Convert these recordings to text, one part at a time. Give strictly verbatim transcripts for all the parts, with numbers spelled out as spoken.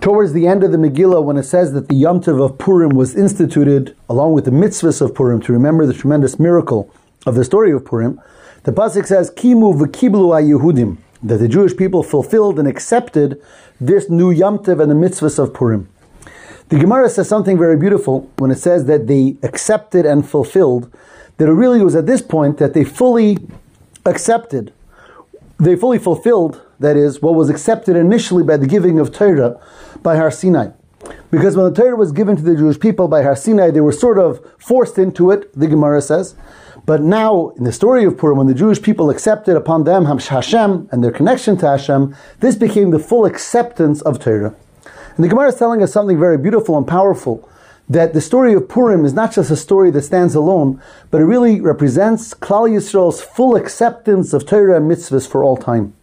towards the end of the Megillah, when it says that the Yom Tov of Purim was instituted along with the mitzvahs of Purim to remember the tremendous miracle of the story of Purim, the pasuk says, Kimu v'kiblu ha-Yehudim, that the Jewish people fulfilled and accepted this new Yom Tov and the mitzvahs of Purim. The Gemara says something very beautiful when it says that they accepted and fulfilled, that it really was at this point that they fully accepted, they fully fulfilled, that is, what was accepted initially by the giving of Torah by Har Sinai. Because when the Torah was given to the Jewish people by Har Sinai, they were sort of forced into it, the Gemara says. But now, in the story of Purim, when the Jewish people accepted upon them Hashem and their connection to Hashem, this became the full acceptance of Torah. And the Gemara is telling us something very beautiful and powerful, that the story of Purim is not just a story that stands alone, but it really represents Klal Yisrael's full acceptance of Torah and mitzvahs for all time.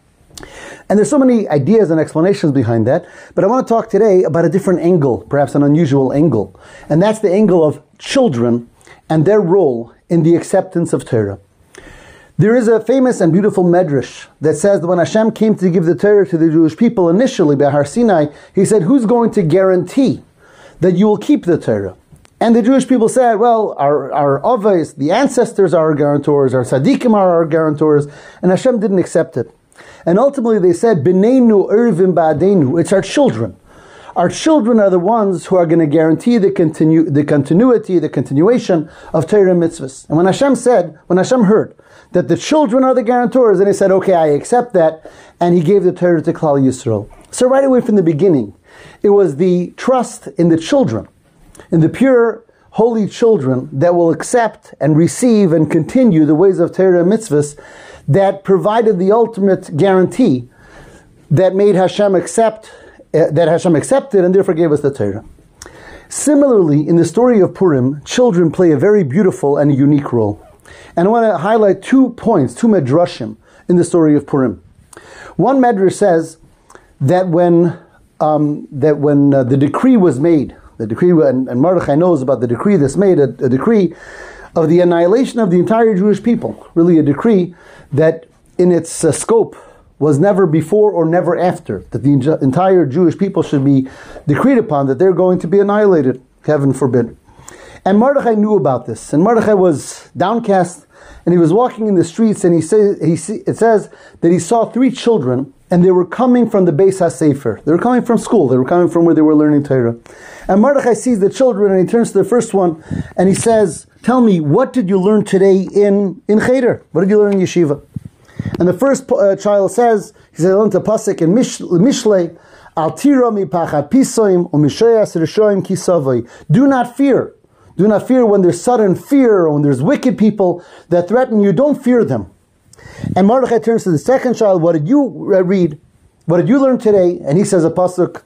And there's so many ideas and explanations behind that, but I want to talk today about a different angle, perhaps an unusual angle, and that's the angle of children and their role in the acceptance of Torah. There is a famous and beautiful medrash that says that when Hashem came to give the Torah to the Jewish people initially by Har Sinai, He said, who's going to guarantee that you will keep the Torah? And the Jewish people said, well, our, our avos, the ancestors are our guarantors, our tzaddikim are our guarantors, and Hashem didn't accept it. And ultimately they said, B'neinu ervim ba'adeinu, it's our children. Our children are the ones who are going to guarantee the continu- the continuity, the continuation of Torah and mitzvahs. And when Hashem said, when Hashem heard that the children are the guarantors, then He said, okay, I accept that, and He gave the Torah to Klal Yisrael. So right away from the beginning, it was the trust in the children, in the pure, holy children that will accept and receive and continue the ways of Torah and mitzvahs that provided the ultimate guarantee that made Hashem accept, uh, that Hashem accepted and therefore gave us the Torah. Similarly, in the story of Purim, children play a very beautiful and unique role. And I want to highlight two points, two medrashim in the story of Purim. One medrash says that when um, that when uh, the decree was made, the decree, and, and Mordechai knows about the decree that's made, a, a decree of the annihilation of the entire Jewish people, really a decree that in its uh, scope was never before or never after, that the en- entire Jewish people should be decreed upon, that they're going to be annihilated, heaven forbid. And Mordechai knew about this, and Mordechai was downcast, and he was walking in the streets, and he say, he see, it says that he saw three children, and they were coming from the Beis HaSefer. They were coming from school. They were coming from where they were learning Torah. And Mordechai sees the children, and he turns to the first one, and he says, tell me, what did you learn today in, in Cheder? What did you learn in Yeshiva? And the first uh, child says, he says, I learned a pasuk in Mish- Mishlei, Al tira mi pachat pisoim u'mishayas rishoim kisavoi. Do not fear. Do not fear when there's sudden fear, or when there's wicked people that threaten you. Don't fear them. And Mordechai turns to the second child. What did you read? What did you learn today? And he says a pasuk,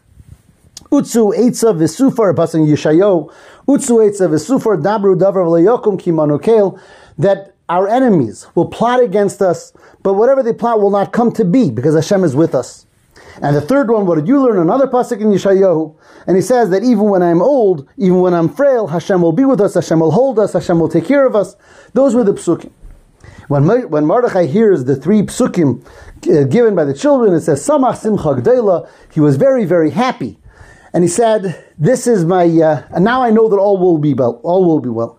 Utsu eitza v'sufar, a pasuk in Yeshayahu, Utsu eitza v'sufar dabru davar v'leyokum ki manukel, that our enemies will plot against us, but whatever they plot will not come to be, because Hashem is with us. And the third one, what did you learn? Another pasuk in Yeshayahu, and he says that even when I'm old, even when I'm frail, Hashem will be with us, Hashem will hold us, Hashem will take care of us. Those were the psukim. When, when Mordechai hears the three psukim uh, given by the children, it says, Samach simcha gdeila, he was very, very happy. And he said, this is my, uh, and now I know that all will be well. All will be well.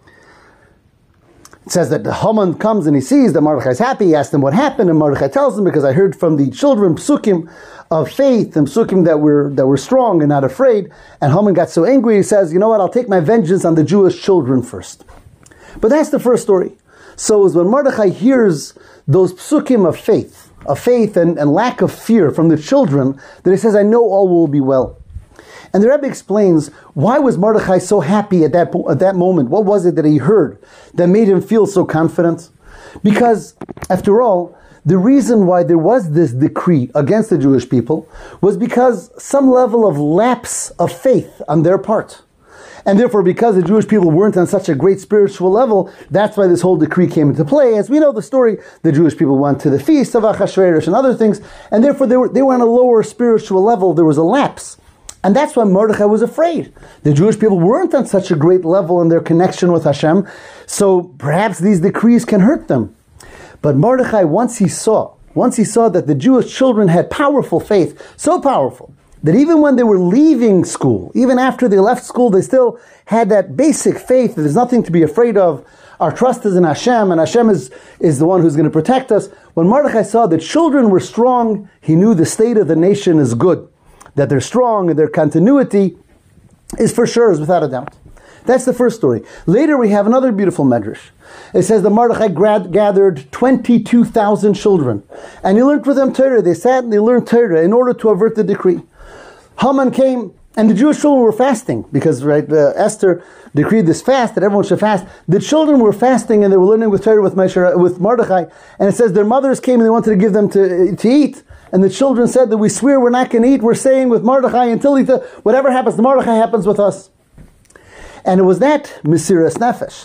It says that the Haman comes and he sees that Mordechai is happy. He asks him what happened, and Mordechai tells him, because I heard from the children psukim of faith and psukim that were that were strong and not afraid. And Haman got so angry, he says, you know what, I'll take my vengeance on the Jewish children first. But that's the first story. So is when Mordechai hears those psukim of faith, of faith and, and lack of fear from the children, that he says, I know all will be well. And the Rebbe explains, why was Mordechai so happy at that, at that moment? What was it that he heard that made him feel so confident? Because, after all, the reason why there was this decree against the Jewish people was because some level of lapse of faith on their part. And therefore, because the Jewish people weren't on such a great spiritual level, that's why this whole decree came into play. As we know the story, the Jewish people went to the feast of Achashverosh and other things, and therefore they were, they were on a lower spiritual level. There was a lapse. And that's why Mordechai was afraid. The Jewish people weren't on such a great level in their connection with Hashem, so perhaps these decrees can hurt them. But Mordechai, once he saw, once he saw that the Jewish children had powerful faith, so powerful, that even when they were leaving school, even after they left school, they still had that basic faith that there's nothing to be afraid of. Our trust is in Hashem, and Hashem is, is the one who's going to protect us. When Mordechai saw that children were strong, he knew the state of the nation is good. That they're strong and their continuity is for sure, is without a doubt. That's the first story. Later we have another beautiful medrash. It says that Mordechai grad- gathered twenty-two thousand children. And he learned with them Torah. They sat and they learned Torah in order to avert the decree. Haman came, and the Jewish children were fasting, because right, uh, Esther decreed this fast, that everyone should fast. The children were fasting, and they were learning with Torah with, Moshe, with Mordechai. And it says their mothers came and they wanted to give them to, to eat. And the children said that we swear we're not going to eat. We're staying with Mordechai until he th- whatever happens to Mordechai happens with us. And it was that Mesiras Nefesh,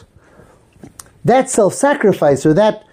that self-sacrifice, or that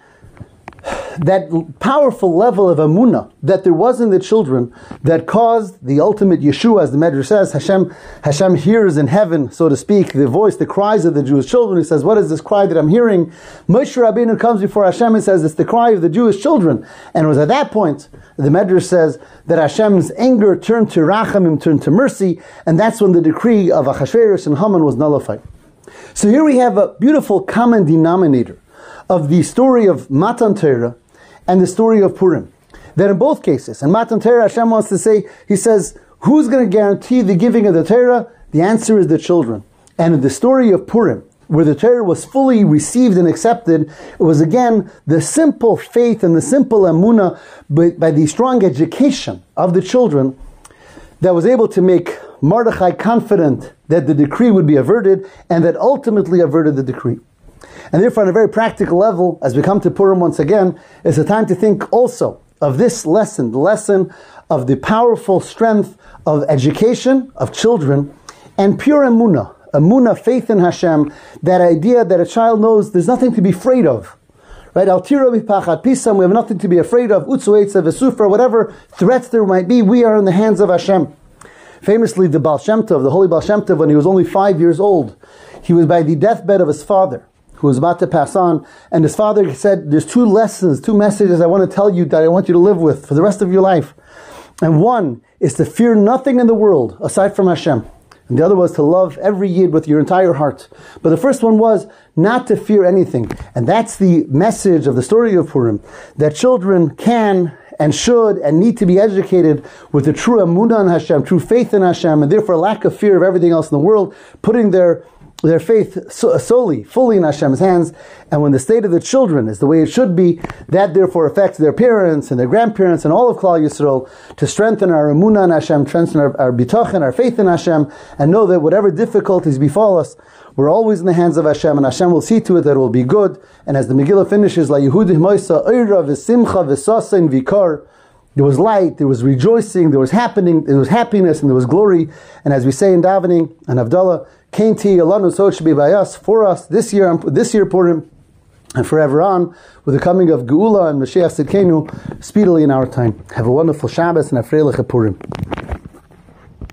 that powerful level of emunah that there was in the children, that caused the ultimate Yeshua, as the Medrash says. Hashem, Hashem hears in heaven, so to speak, the voice, the cries of the Jewish children. He says, what is this cry that I'm hearing? Moshe Rabbeinu comes before Hashem and says, it's the cry of the Jewish children. And it was at that point, the Medrash says, that Hashem's anger turned to rachamim, turned to mercy, and that's when the decree of Achashverosh and Haman was nullified. So here we have a beautiful common denominator of the story of Matan Torah and the story of Purim. That in both cases, in Matan Torah, Hashem wants to say, He says, who's going to guarantee the giving of the Torah? The answer is the children. And in the story of Purim, where the Torah was fully received and accepted, it was again the simple faith and the simple emunah, but by the strong education of the children, that was able to make Mordechai confident that the decree would be averted, and that ultimately averted the decree. And therefore, on a very practical level, as we come to Purim once again, it's a time to think also of this lesson, the lesson of the powerful strength of education of children, and pure emunah, emunah, faith in Hashem, that idea that a child knows there's nothing to be afraid of. Right? Al tira mipachat pisam, we have nothing to be afraid of. Utzu eitza v'sufra, whatever threats there might be, we are in the hands of Hashem. Famously, the Baal Shem Tov, the holy Baal Shem Tov, when he was only five years old, he was by the deathbed of his father, who was about to pass on, and his father said, there's two lessons, two messages I want to tell you that I want you to live with for the rest of your life. And one is to fear nothing in the world aside from Hashem. And the other was to love every Yid with your entire heart. But the first one was not to fear anything. And that's the message of the story of Purim, that children can and should and need to be educated with the true emunah in Hashem, true faith in Hashem, and therefore lack of fear of everything else in the world, putting their their faith so, solely, fully in Hashem's hands. And when the state of the children is the way it should be, that therefore affects their parents and their grandparents and all of Klal Yisrael, to strengthen our emunah in Hashem, strengthen our, our bitachon, our faith in Hashem, and know that whatever difficulties befall us, we're always in the hands of Hashem, and Hashem will see to it that it will be good. And as the Megillah finishes, La Yehudi Moisa Eira V'Simcha V'Sasein Vikar, there was light, there was rejoicing, there was happening, there was happiness, and there was glory. And as we say in davening and Havdalah, Kain Ti Alanu, so it should be by us, for us, this year, this year Purim, and forever on, with the coming of Geula and Mashiach Tzidkenu, speedily in our time. Have a wonderful Shabbos and a Freiliche Purim.